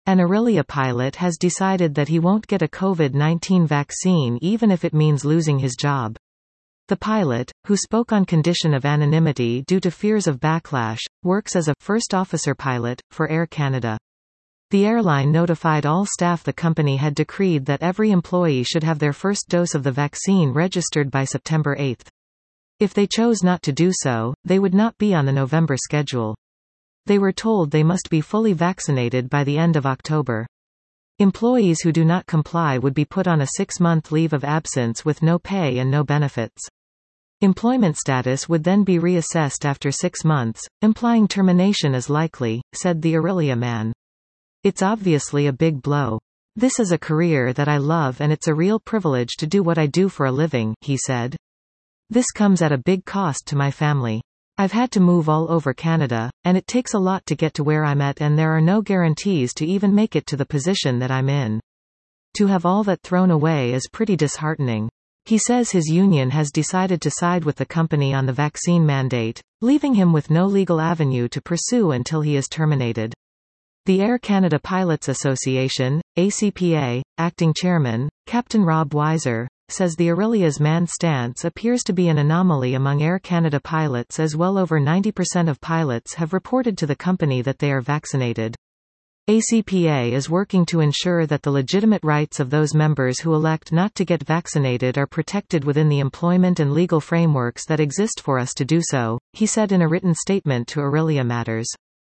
An Aurelia pilot has decided that he won't get a COVID-19 vaccine even if it means losing his job. The pilot, who spoke on condition of anonymity due to fears of backlash, works as a first officer pilot for Air Canada. The airline notified all staff the company had decreed that every employee should have their first dose of the vaccine registered by September 8. If they chose not to do so, they would not be on the November schedule. They were told they must be fully vaccinated by the end of October. Employees who do not comply would be put on a 6-month leave of absence with no pay and no benefits. Employment status would then be reassessed after 6 months, implying termination is likely, said the Aurelia man. It's obviously a big blow. This is a career that I love and it's a real privilege to do what I do for a living, he said. This comes at a big cost to my family. I've had to move all over Canada, and it takes a lot to get to where I'm at and there are no guarantees to even make it to the position that I'm in. To have all that thrown away is pretty disheartening. He says his union has decided to side with the company on the vaccine mandate, leaving him with no legal avenue to pursue until he is terminated. The Air Canada Pilots Association, ACPA, acting chairman, Captain Rob Weiser, says the Aurelia's man stance appears to be an anomaly among Air Canada pilots as well over 90% of pilots have reported to the company that they are vaccinated. ACPA is working to ensure that the legitimate rights of those members who elect not to get vaccinated are protected within the employment and legal frameworks that exist for us to do so, he said in a written statement to Aurelia Matters.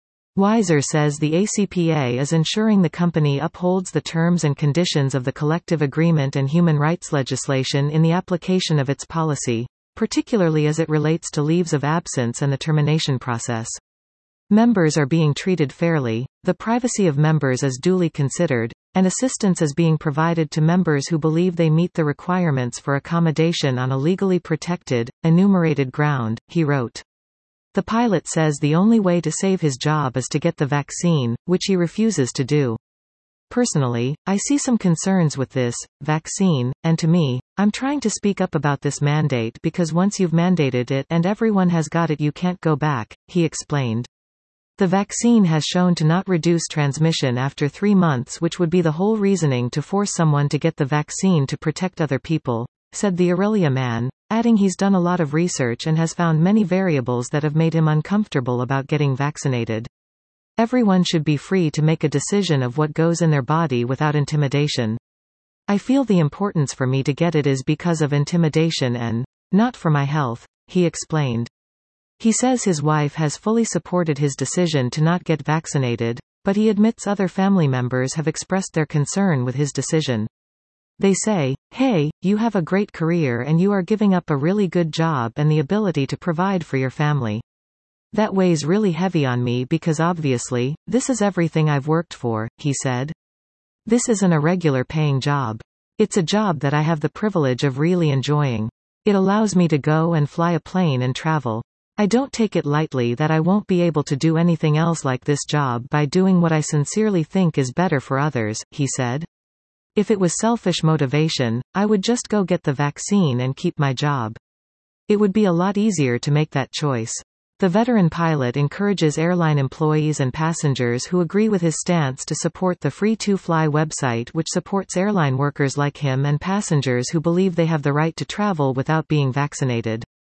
Weiser says the ACPA is ensuring the company upholds the terms and conditions of the collective agreement and human rights legislation in the application of its policy, particularly as it relates to leaves of absence and the termination process. Members are being treated fairly, the privacy of members is duly considered, and assistance is being provided to members who believe they meet the requirements for accommodation on a legally protected, enumerated ground, he wrote. The pilot says the only way to save his job is to get the vaccine, which he refuses to do. Personally, I see some concerns with this vaccine, and to me, I'm trying to speak up about this mandate because once you've mandated it and everyone has got it, you can't go back, he explained. The vaccine has shown to not reduce transmission after 3 months, which would be the whole reasoning to force someone to get the vaccine to protect other people, said the Aurelia man, adding he's done a lot of research and has found many variables that have made him uncomfortable about getting vaccinated. Everyone should be free to make a decision of what goes in their body without intimidation. I feel the importance for me to get it is because of intimidation and not for my health, he explained. He says his wife has fully supported his decision to not get vaccinated, but he admits other family members have expressed their concern with his decision. They say, hey, you have a great career and you are giving up a really good job and the ability to provide for your family. That weighs really heavy on me because obviously, this is everything I've worked for, he said. This isn't a regular paying job. It's a job that I have the privilege of really enjoying. It allows me to go and fly a plane and travel. I don't take it lightly that I won't be able to do anything else like this job by doing what I sincerely think is better for others, he said. If it was selfish motivation, I would just go get the vaccine and keep my job. It would be a lot easier to make that choice. The veteran pilot encourages airline employees and passengers who agree with his stance to support the Free2Fly website, which supports airline workers like him and passengers who believe they have the right to travel without being vaccinated.